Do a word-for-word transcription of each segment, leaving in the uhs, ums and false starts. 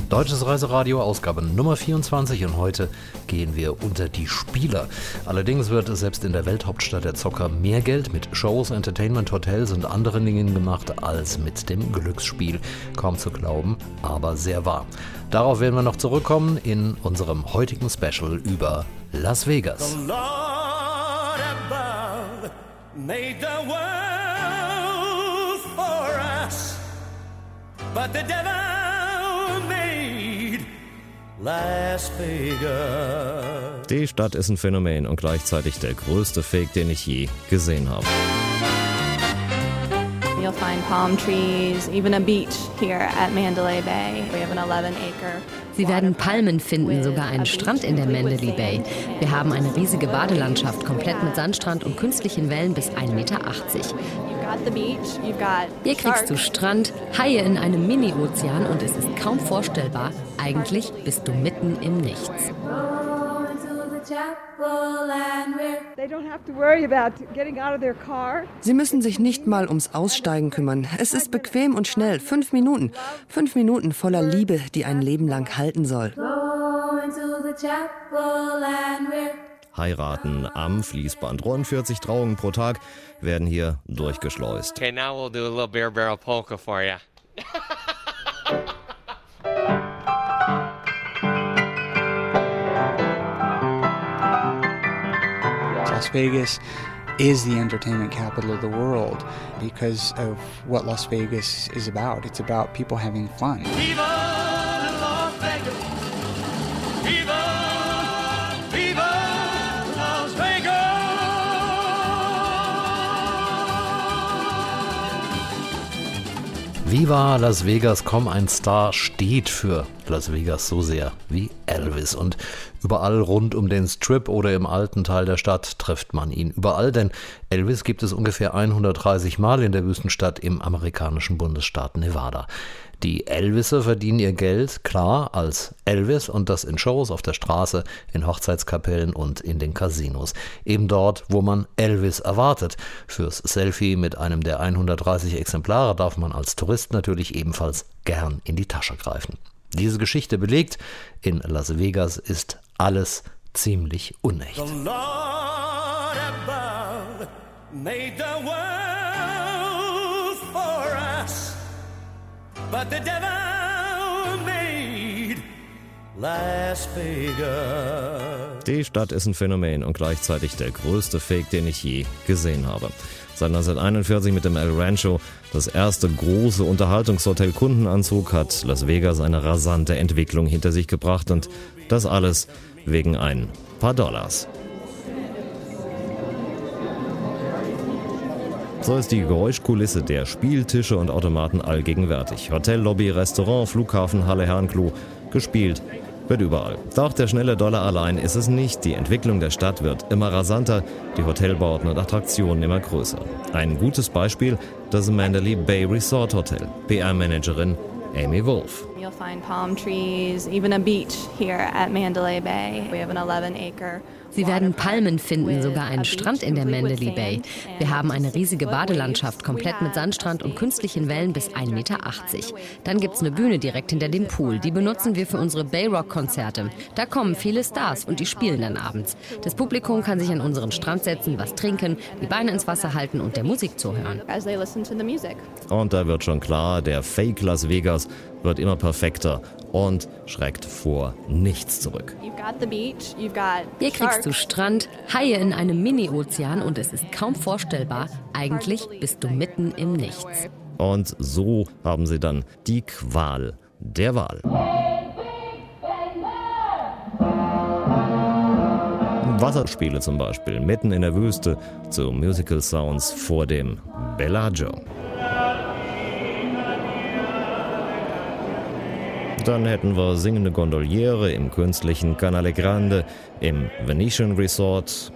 Deutsches Reiseradio, Ausgabe Nummer vierundzwanzig, und heute gehen wir unter die Spieler. Allerdings wird selbst in der Welthauptstadt der Zocker mehr Geld mit Shows, Entertainment, Hotels und anderen Dingen gemacht als mit dem Glücksspiel. Kaum zu glauben, aber sehr wahr. Darauf werden wir noch zurückkommen in unserem heutigen Special über Las Vegas. The Lord above made the world for us, but the devil made Las Vegas. Die Stadt ist ein Phänomen und gleichzeitig der größte Fake, den ich je gesehen habe. You'll find palm trees, even a beach here at Mandalay Bay. We have an eleven acre. Sie werden Palmen finden, sogar einen Strand in der Mandalay Bay. Wir haben eine riesige Badelandschaft, komplett mit Sandstrand und künstlichen Wellen bis ein Meter achtzig. Hier kriegst du Strand, Haie in einem Mini-Ozean und es ist kaum vorstellbar, eigentlich bist du mitten im Nichts. Sie müssen sich nicht mal ums Aussteigen kümmern. Es ist bequem und schnell. Fünf Minuten. Fünf Minuten voller Liebe, die ein Leben lang halten soll. Heiraten am Fließband. Rund vierzig Trauungen pro Tag werden hier durchgeschleust. Okay, now we'll do a little beer barrel polka for you. Las Vegas is the entertainment capital of the world because of what Las Vegas is about. It's about people having fun. Viva Las Vegas! Viva! Viva Las Vegas! Viva Las Vegas, komm, ein Star steht für Las Vegas so sehr wie Elvis. Und überall rund um den Strip oder im alten Teil der Stadt trifft man ihn. Überall, denn Elvis gibt es ungefähr hundertdreißig Mal in der Wüstenstadt im amerikanischen Bundesstaat Nevada. Die Elviser verdienen ihr Geld, klar, als Elvis, und das in Shows auf der Straße, in Hochzeitskapellen und in den Casinos. Eben dort, wo man Elvis erwartet. Fürs Selfie mit einem der hundertdreißig Exemplare darf man als Tourist natürlich ebenfalls gern in die Tasche greifen. Diese Geschichte belegt, in Las Vegas ist alles ziemlich unecht. The Lord above made the world for us, but the devil made Las Vegas. Die Stadt ist ein Phänomen und gleichzeitig der größte Fake, den ich je gesehen habe. Seit neunzehnhunderteinundvierzig mit dem El Rancho, das erste große Unterhaltungshotel Kundenanzug, hat Las Vegas eine rasante Entwicklung hinter sich gebracht, und das alles wegen ein paar Dollars. So ist die Geräuschkulisse der Spieltische und Automaten allgegenwärtig. Hotel, Lobby, Restaurant, Flughafen, Halle, Herrenklo, gespielt wird überall. Doch der schnelle Dollar allein ist es nicht. Die Entwicklung der Stadt wird immer rasanter, die Hotelbauten und Attraktionen immer größer. Ein gutes Beispiel, das Mandalay Bay Resort Hotel. P R-Managerin Amy Wolf. You'll find palm trees, even a beach here at Mandalay Bay. We have an eleven acre. Sie werden Palmen finden, sogar einen Strand in der Mandalay Bay. Wir haben eine riesige Badelandschaft, komplett mit Sandstrand und künstlichen Wellen bis ein Meter achtzig. Dann gibt's eine Bühne direkt hinter dem Pool. Die benutzen wir für unsere Bayrock-Konzerte. Da kommen viele Stars und die spielen dann abends. Das Publikum kann sich an unseren Strand setzen, was trinken, die Beine ins Wasser halten und der Musik zuhören. Und da wird schon klar, der Fake Las Vegas wird immer perfekter und schreckt vor nichts zurück. Hier kriegst du Strand, Haie in einem Mini-Ozean und es ist kaum vorstellbar, eigentlich bist du mitten im Nichts. Und so haben sie dann die Qual der Wahl. Wasserspiele zum Beispiel, mitten in der Wüste, zu Musical Sounds vor dem Bellagio. Dann hätten wir singende Gondoliere im künstlichen Canale Grande, im Venetian Resort.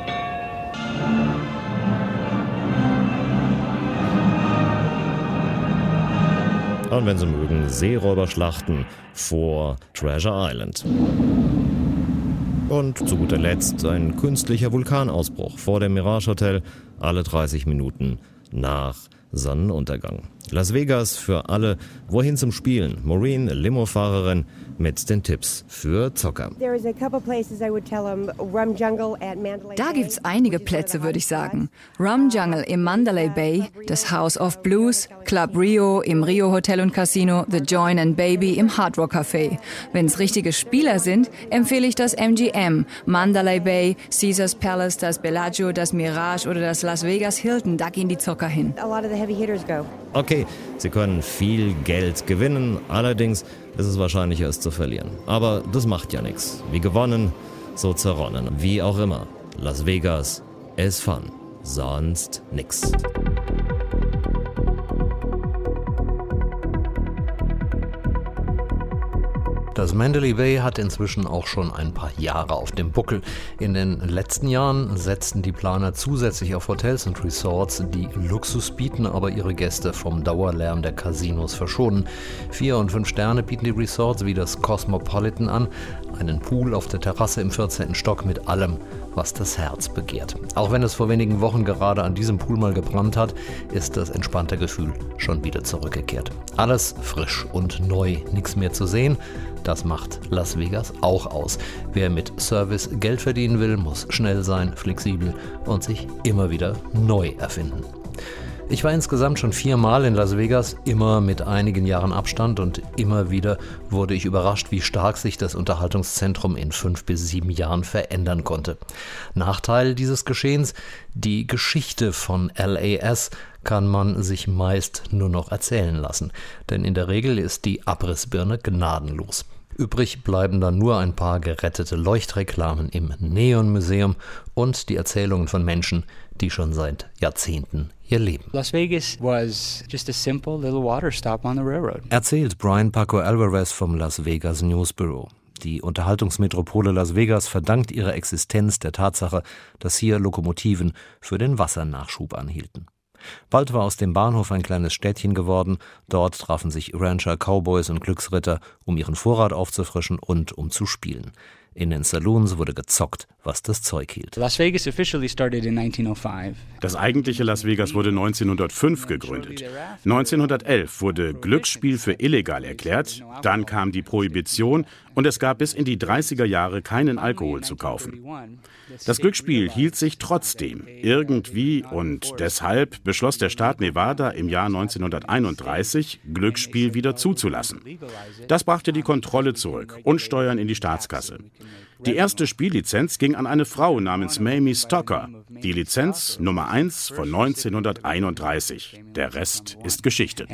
Und wenn Sie mögen, Seeräuberschlachten vor Treasure Island. Und zu guter Letzt ein künstlicher Vulkanausbruch vor dem Mirage Hotel, alle dreißig Minuten nach Sonnenuntergang. Las Vegas für alle. Wohin zum Spielen? Maureen, Limofahrerin, mit den Tipps für Zocker. Da gibt's einige Plätze, würde ich sagen. Rum Jungle im Mandalay Bay, das House of Blues, Club Rio im Rio Hotel und Casino, The Join and Baby im Hard Rock Café. Wenn's richtige Spieler sind, empfehle ich das M G M, Mandalay Bay, Caesars Palace, das Bellagio, das Mirage oder das Las Vegas Hilton. Da gehen die Zocker hin. Okay, Sie können viel Geld gewinnen, allerdings ist es wahrscheinlicher, es zu verlieren. Aber das macht ja nichts. Wie gewonnen, so zerronnen. Wie auch immer. Las Vegas is fun. Sonst nix. Das Mandalay Bay hat inzwischen auch schon ein paar Jahre auf dem Buckel. In den letzten Jahren setzten die Planer zusätzlich auf Hotels und Resorts, die Luxus bieten, aber ihre Gäste vom Dauerlärm der Casinos verschonen. Vier und fünf Sterne bieten die Resorts wie das Cosmopolitan an, einen Pool auf der Terrasse im vierzehnten Stock mit allem, was das Herz begehrt. Auch wenn es vor wenigen Wochen gerade an diesem Pool mal gebrannt hat, ist das entspannte Gefühl schon wieder zurückgekehrt. Alles frisch und neu, nichts mehr zu sehen. Das macht Las Vegas auch aus. Wer mit Service Geld verdienen will, muss schnell sein, flexibel und sich immer wieder neu erfinden. Ich war insgesamt schon viermal in Las Vegas, immer mit einigen Jahren Abstand, und immer wieder wurde ich überrascht, wie stark sich das Unterhaltungszentrum in fünf bis sieben Jahren verändern konnte. Nachteil dieses Geschehens: die Geschichte von L A S kann man sich meist nur noch erzählen lassen, denn in der Regel ist die Abrissbirne gnadenlos. Übrig bleiben dann nur ein paar gerettete Leuchtreklamen im Neon-Museum und die Erzählungen von Menschen, die schon seit Jahrzehnten ihr Leben. Las Vegas was just a simple little water stop on the railroad. Erzählt Brian Paco Alvarez vom Las Vegas News Bureau. Die Unterhaltungsmetropole Las Vegas verdankt ihre Existenz der Tatsache, dass hier Lokomotiven für den Wassernachschub anhielten. Bald war aus dem Bahnhof ein kleines Städtchen geworden. Dort trafen sich Rancher, Cowboys und Glücksritter, um ihren Vorrat aufzufrischen und um zu spielen. In den Saloons wurde gezockt, was das Zeug hielt. Las Vegas officially started in nineteen oh five. Das eigentliche Las Vegas wurde neunzehnhundertfünf gegründet. neunzehnhundertelf wurde Glücksspiel für illegal erklärt, dann kam die Prohibition und es gab bis in die dreißiger Jahre keinen Alkohol zu kaufen. Das Glücksspiel hielt sich trotzdem irgendwie und deshalb beschloss der Staat Nevada im Jahr neunzehnhunderteinunddreißig, Glücksspiel wieder zuzulassen. Das brachte die Kontrolle zurück und Steuern in die Staatskasse. Die erste Spiellizenz ging an eine Frau namens Mamie Stocker. Die Lizenz Nummer eins von neunzehnhunderteinunddreißig. Der Rest ist Geschichte.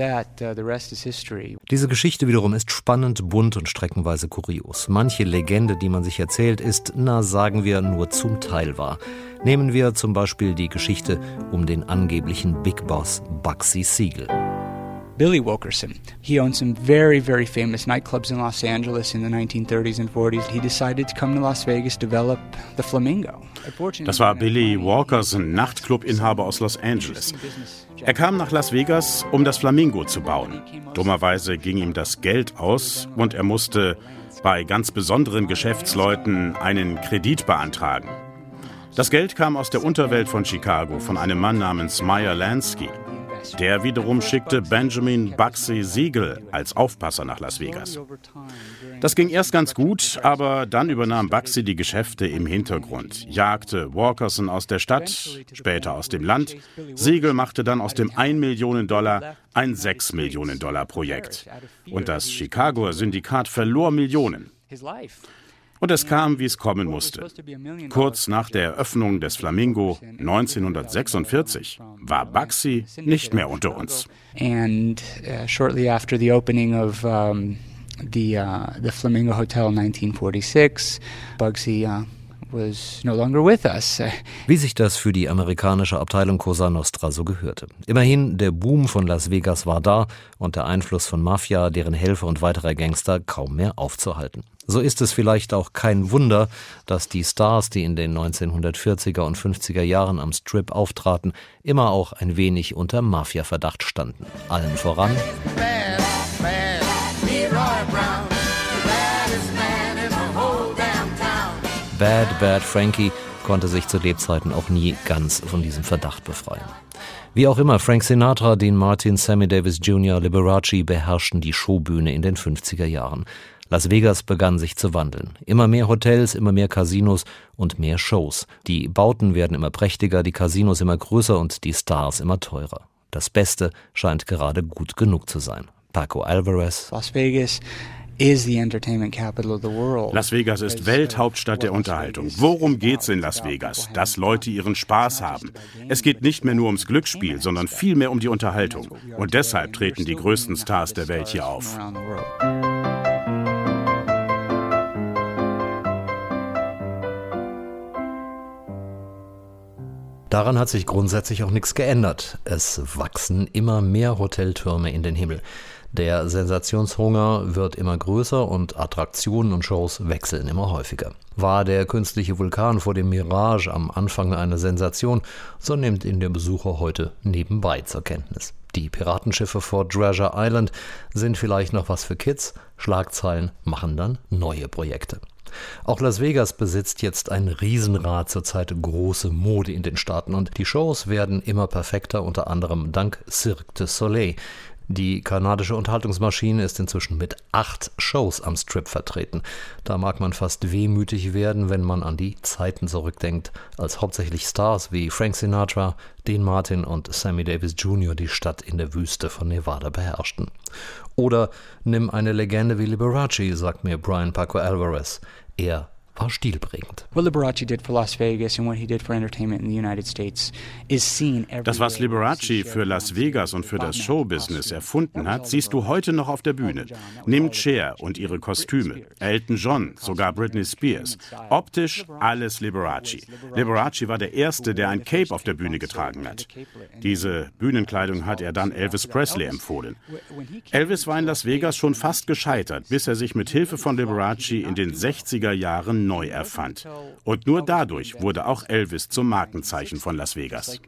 Diese Geschichte wiederum ist spannend, bunt und streckenweise kurios. Manche Legende, die man sich erzählt, ist, na sagen wir, nur zum Teil wahr. Nehmen wir zum Beispiel die Geschichte um den angeblichen Big Boss Bugsy Siegel. Billy Wilkerson. He owned some very, very famous nightclubs in Los Angeles in the nineteen thirties and forties. He decided to come to Las Vegas, develop the Flamingo. Das war Billy Wilkerson, Nachtclubinhaber aus Los Angeles. Er kam nach Las Vegas, um das Flamingo zu bauen. Dummerweise ging ihm das Geld aus und er musste bei ganz besonderen Geschäftsleuten einen Kredit beantragen. Das Geld kam aus der Unterwelt von Chicago, von einem Mann namens Meyer Lansky. Der wiederum schickte Benjamin Bugsy Siegel als Aufpasser nach Las Vegas. Das ging erst ganz gut, aber dann übernahm Bugsy die Geschäfte im Hintergrund, jagte Wilkerson aus der Stadt, später aus dem Land. Siegel machte dann aus dem ein Million Dollar ein sechs Millionen Dollar Projekt. Und das Chicagoer Syndikat verlor Millionen. Und es kam, wie es kommen musste. Kurz nach der Eröffnung des Flamingo neunzehnhundertsechsundvierzig war Bugsy nicht mehr unter uns. And uh, shortly after the opening of um, the uh, the Flamingo Hotel in nineteen forty-six, Bugsy uh, was no longer with us. Wie sich das für die amerikanische Abteilung Cosa Nostra so gehörte. Immerhin, der Boom von Las Vegas war da und der Einfluss von Mafia, deren Helfer und weiterer Gangster kaum mehr aufzuhalten. So ist es vielleicht auch kein Wunder, dass die Stars, die in den neunzehnhundertvierziger und fünfziger Jahren am Strip auftraten, immer auch ein wenig unter Mafia-Verdacht standen. Allen voran Bad Bad Frankie konnte sich zu Lebzeiten auch nie ganz von diesem Verdacht befreien. Wie auch immer, Frank Sinatra, Dean Martin, Sammy Davis Junior, Liberace beherrschten die Showbühne in den fünfziger Jahren. Las Vegas begann sich zu wandeln. Immer mehr Hotels, immer mehr Casinos und mehr Shows. Die Bauten werden immer prächtiger, die Casinos immer größer und die Stars immer teurer. Das Beste scheint gerade gut genug zu sein. Paco Alvarez. Las Vegas is the entertainment capital of the world. Las Vegas ist Welthauptstadt der Unterhaltung. Worum geht's in Las Vegas? Dass Leute ihren Spaß haben. Es geht nicht mehr nur ums Glücksspiel, sondern vielmehr um die Unterhaltung. Und deshalb treten die größten Stars der Welt hier auf. Daran hat sich grundsätzlich auch nichts geändert. Es wachsen immer mehr Hoteltürme in den Himmel. Der Sensationshunger wird immer größer und Attraktionen und Shows wechseln immer häufiger. War der künstliche Vulkan vor dem Mirage am Anfang eine Sensation, so nimmt ihn der Besucher heute nebenbei zur Kenntnis. Die Piratenschiffe vor Treasure Island sind vielleicht noch was für Kids, Schlagzeilen machen dann neue Projekte. Auch Las Vegas besitzt jetzt ein Riesenrad, zurzeit große Mode in den Staaten und die Shows werden immer perfekter, unter anderem dank Cirque du Soleil. Die kanadische Unterhaltungsmaschine ist inzwischen mit acht Shows am Strip vertreten. Da mag man fast wehmütig werden, wenn man an die Zeiten zurückdenkt, als hauptsächlich Stars wie Frank Sinatra, Dean Martin und Sammy Davis Junior die Stadt in der Wüste von Nevada beherrschten. Oder nimm eine Legende wie Liberace, sagt mir Brian Paco Alvarez. Er war stilprägend. What Liberace did for Las Vegas and what he did for entertainment in the United States is seen every Das, was Liberace für Las Vegas und für das Showbusiness erfunden hat, siehst du heute noch auf der Bühne. Nimm Cher und ihre Kostüme, Elton John, sogar Britney Spears. Optisch alles Liberace. Liberace war der Erste, der ein Cape auf der Bühne getragen hat. Diese Bühnenkleidung hat er dann Elvis Presley empfohlen. Elvis war in Las Vegas schon fast gescheitert, bis er sich mit Hilfe von Liberace in den sechziger Jahren neu erfand. Und nur dadurch wurde auch Elvis zum Markenzeichen von Las Vegas.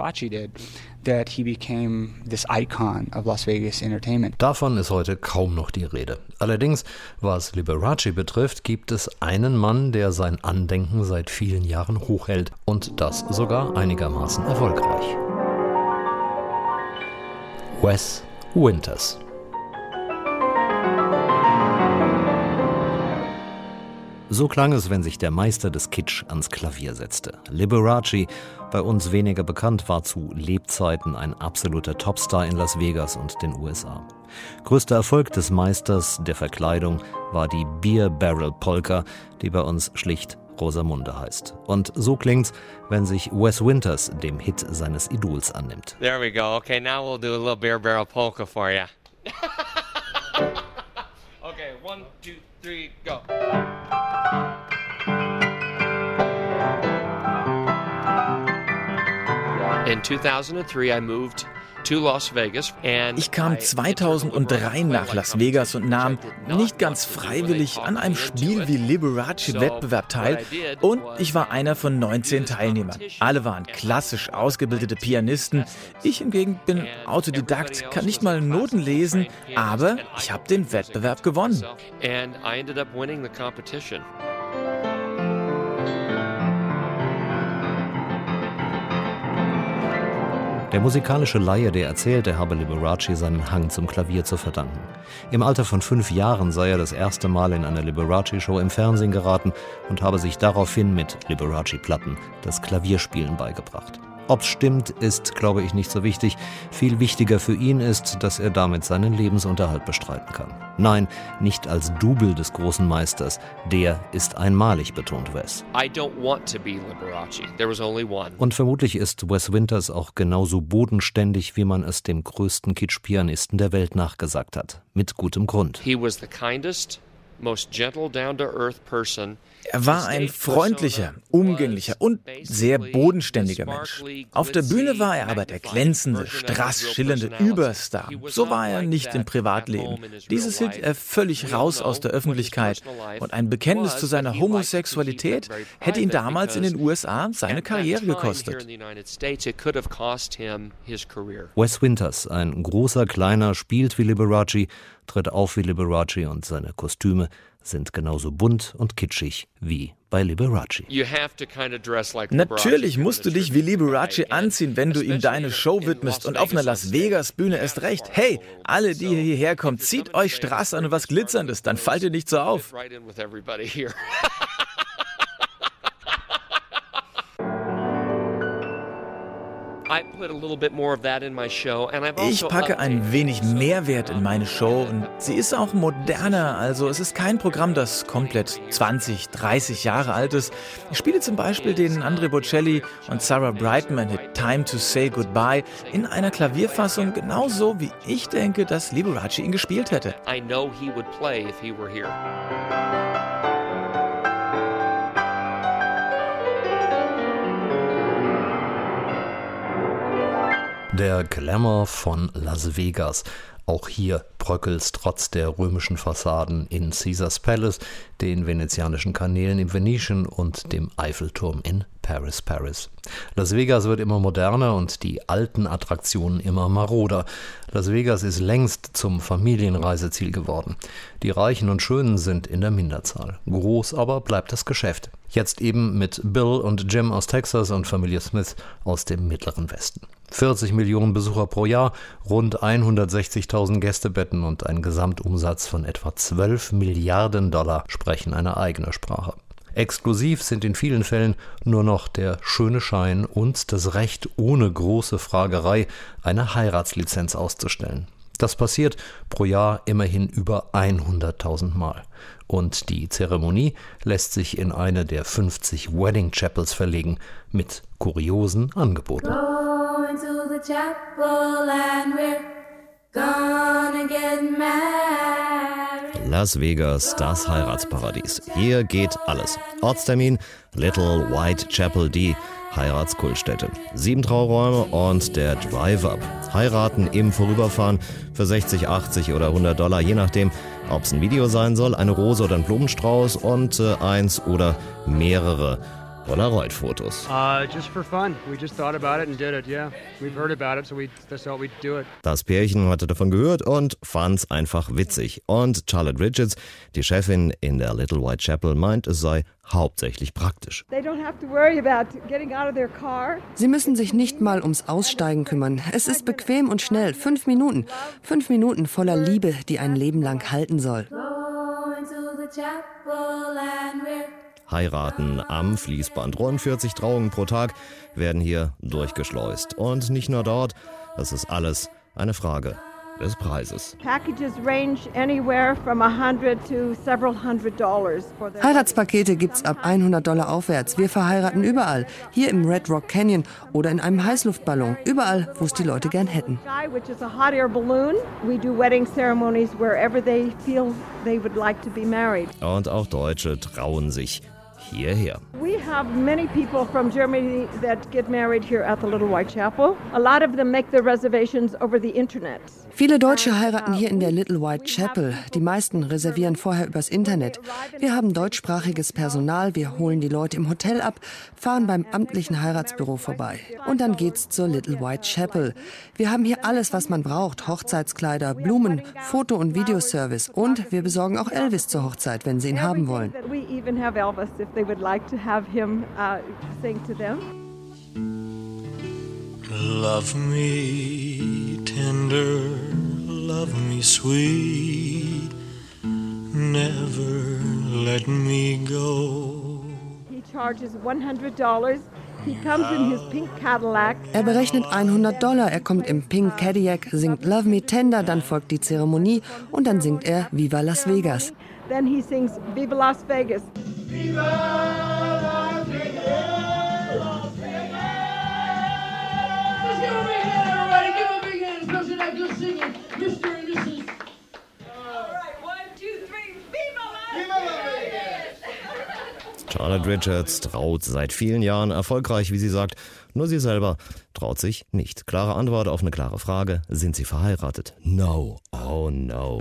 Davon ist heute kaum noch die Rede. Allerdings, was Liberace betrifft, gibt es einen Mann, der sein Andenken seit vielen Jahren hochhält. Und das sogar einigermaßen erfolgreich. Wes Winters. So klang es, wenn sich der Meister des Kitsch ans Klavier setzte. Liberace, bei uns weniger bekannt, war zu Lebzeiten ein absoluter Topstar in Las Vegas und den U S A. Größter Erfolg des Meisters der Verkleidung war die Beer Barrel Polka, die bei uns schlicht Rosamunde heißt. Und so klingt's, wenn sich Wes Winters dem Hit seines Idols annimmt. There we go. Okay, now we'll do a little Beer Barrel Polka for you. Okay, one, two, three, go. In two thousand three, I moved to Las Vegas and ich kam zweitausenddrei nach Las Vegas und nahm nicht ganz freiwillig an einem Spiel wie Liberace-Wettbewerb teil und ich war einer von neunzehn Teilnehmern. Alle waren klassisch ausgebildete Pianisten. Ich hingegen bin Autodidakt, kann nicht mal Noten lesen, aber ich habe den Wettbewerb gewonnen. And I ended up winning the competition. Der musikalische Laie, der erzählt, er habe Liberace seinen Hang zum Klavier zu verdanken. Im Alter von fünf Jahren sei er das erste Mal in einer Liberace-Show im Fernsehen geraten und habe sich daraufhin mit Liberace-Platten das Klavierspielen beigebracht. Ob's stimmt, ist, glaube ich, nicht so wichtig. Viel wichtiger für ihn ist, dass er damit seinen Lebensunterhalt bestreiten kann. Nein, nicht als Double des großen Meisters. Der ist einmalig, betont Wes. I don't want to be Liberace. There was only one. Und vermutlich ist Wes Winters auch genauso bodenständig, wie man es dem größten Kitsch-Pianisten der Welt nachgesagt hat. Mit gutem Grund. He was the kindest, most gentle, down-to-earth person. Er war ein freundlicher, umgänglicher und sehr bodenständiger Mensch. Auf der Bühne war er aber der glänzende, strassschillernde Überstar. So war er nicht im Privatleben. Dieses hielt er völlig raus aus der Öffentlichkeit. Und ein Bekenntnis zu seiner Homosexualität hätte ihn damals in den U S A seine Karriere gekostet. Wes Winters, ein großer Kleiner, spielt wie Liberace, tritt auf wie Liberace und seine Kostüme sind genauso bunt und kitschig wie bei Liberace. Natürlich musst du dich wie Liberace anziehen, wenn du ihm deine Show widmest und auf einer Las Vegas Bühne erst recht. Hey, alle, die hierher kommen, zieht euch Strass an und was Glitzerndes, dann fallt ihr nicht so auf. Ich packe ein wenig Mehrwert in meine Show und sie ist auch moderner, also es ist kein Programm, das komplett zwanzig, dreißig Jahre alt ist. Ich spiele zum Beispiel den Andrea Bocelli und Sarah Brightman Hit Time to Say Goodbye in einer Klavierfassung genauso, wie ich denke, dass Liberace ihn gespielt hätte. I know he would play if he were here. Der Glamour von Las Vegas. Auch hier bröckelt's trotz der römischen Fassaden in Caesars Palace, den venezianischen Kanälen im Venetian und dem Eiffelturm in Paris, Paris. Las Vegas wird immer moderner und die alten Attraktionen immer maroder. Las Vegas ist längst zum Familienreiseziel geworden. Die Reichen und Schönen sind in der Minderzahl. Groß aber bleibt das Geschäft. Jetzt eben mit Bill und Jim aus Texas und Familie Smith aus dem Mittleren Westen. vierzig Millionen Besucher pro Jahr, rund hundertsechzigtausend Gästebetten und ein Gesamtumsatz von etwa zwölf Milliarden Dollar sprechen eine eigene Sprache. Exklusiv sind in vielen Fällen nur noch der schöne Schein und das Recht, ohne große Fragerei eine Heiratslizenz auszustellen. Das passiert pro Jahr immerhin über hunderttausend Mal. Und die Zeremonie lässt sich in eine der fünfzig Wedding Chapels verlegen, mit kuriosen Angeboten. To the chapel and we're gonna get married. Las Vegas, das Heiratsparadies. Hier geht alles. Ortstermin Little White Chapel, die Heiratskultstätte. Sieben Trauräume und der Drive-Up. Heiraten im Vorüberfahren für sechzig, achtzig oder hundert Dollar, je nachdem, ob es ein Video sein soll, eine Rose oder ein Blumenstrauß und äh, eins oder mehrere Polaroid-Fotos. Uh, just for fun. We just thought about it and did it, yeah. We've heard about it, so we just thought we'd do it. Das Pärchen hatte davon gehört und fand's einfach witzig. Und Charlotte Richards, die Chefin in der Little White Chapel, meint, es sei hauptsächlich praktisch. Sie müssen sich nicht mal ums Aussteigen kümmern. Es ist bequem und schnell. Fünf Minuten. Fünf Minuten voller Liebe, die ein Leben lang halten soll. Heiraten am Fließband. Rund vierzig Trauungen pro Tag werden hier durchgeschleust. Und nicht nur dort, das ist alles eine Frage des Preises. Heiratspakete gibt's ab hundert Dollar aufwärts. Wir verheiraten überall. Hier im Red Rock Canyon oder in einem Heißluftballon. Überall, wo es die Leute gern hätten. Und auch Deutsche trauen sich hierher. We have many people from Germany that get married here at the Little White Chapel. A lot of them make their reservations over the internet. Viele Deutsche heiraten hier in der Little White Chapel. Die meisten reservieren vorher übers Internet. Wir haben deutschsprachiges Personal, wir holen die Leute im Hotel ab, fahren beim amtlichen Heiratsbüro vorbei. Und dann geht's zur Little White Chapel. Wir haben hier alles, was man braucht. Hochzeitskleider, Blumen, Foto- und Videoservice. Und wir besorgen auch Elvis zur Hochzeit, wenn sie ihn haben wollen. Love me tender, love me sweet, never let me go. He charges one hundred dollars. He comes in his pink Cadillac. Er berechnet hundert Dollar, er kommt im Pink Cadillac, singt Love Me Tender, dann folgt die Zeremonie und dann singt er Viva Las Vegas. Then he sings Viva Las Vegas. Viva Las Vegas. Charlotte Richards traut seit vielen Jahren, erfolgreich, wie sie sagt. Nur sie selber traut sich nicht. Klare Antwort auf eine klare Frage. Sind sie verheiratet? No. Oh no.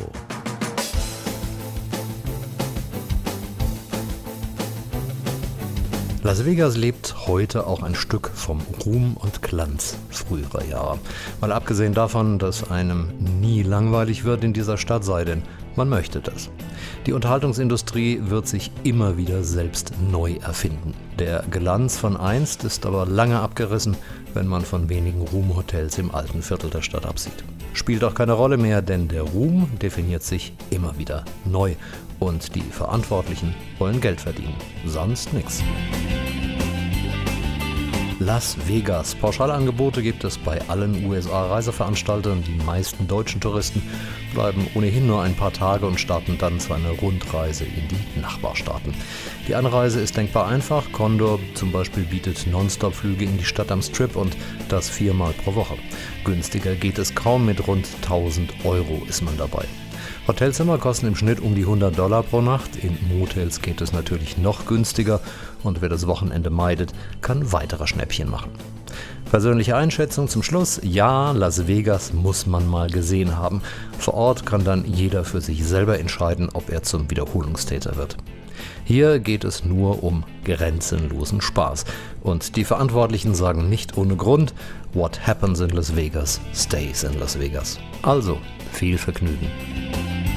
Las Vegas lebt heute auch ein Stück vom Ruhm und Glanz früherer Jahre. Mal abgesehen davon, dass einem nie langweilig wird in dieser Stadt, sei denn man möchte das. Die Unterhaltungsindustrie wird sich immer wieder selbst neu erfinden. Der Glanz von einst ist aber lange abgerissen, wenn man von wenigen Ruhmhotels im alten Viertel der Stadt absieht. Spielt auch keine Rolle mehr, denn der Ruhm definiert sich immer wieder neu. Und die Verantwortlichen wollen Geld verdienen. Sonst nix. Las Vegas. Pauschalangebote gibt es bei allen U S A-Reiseveranstaltern. Die meisten deutschen Touristen bleiben ohnehin nur ein paar Tage und starten dann zu einer Rundreise in die Nachbarstaaten. Die Anreise ist denkbar einfach. Condor zum Beispiel bietet Nonstop-Flüge in die Stadt am Strip und das viermal pro Woche. Günstiger geht es kaum, mit rund tausend Euro ist man dabei. Hotelzimmer kosten im Schnitt um die hundert Dollar pro Nacht. In Motels geht es natürlich noch günstiger und wer das Wochenende meidet, kann weitere Schnäppchen machen. Persönliche Einschätzung zum Schluss: Ja, Las Vegas muss man mal gesehen haben. Vor Ort kann dann jeder für sich selber entscheiden, ob er zum Wiederholungstäter wird. Hier geht es nur um grenzenlosen Spaß. Und die Verantwortlichen sagen nicht ohne Grund: What happens in Las Vegas stays in Las Vegas. Also, viel Vergnügen.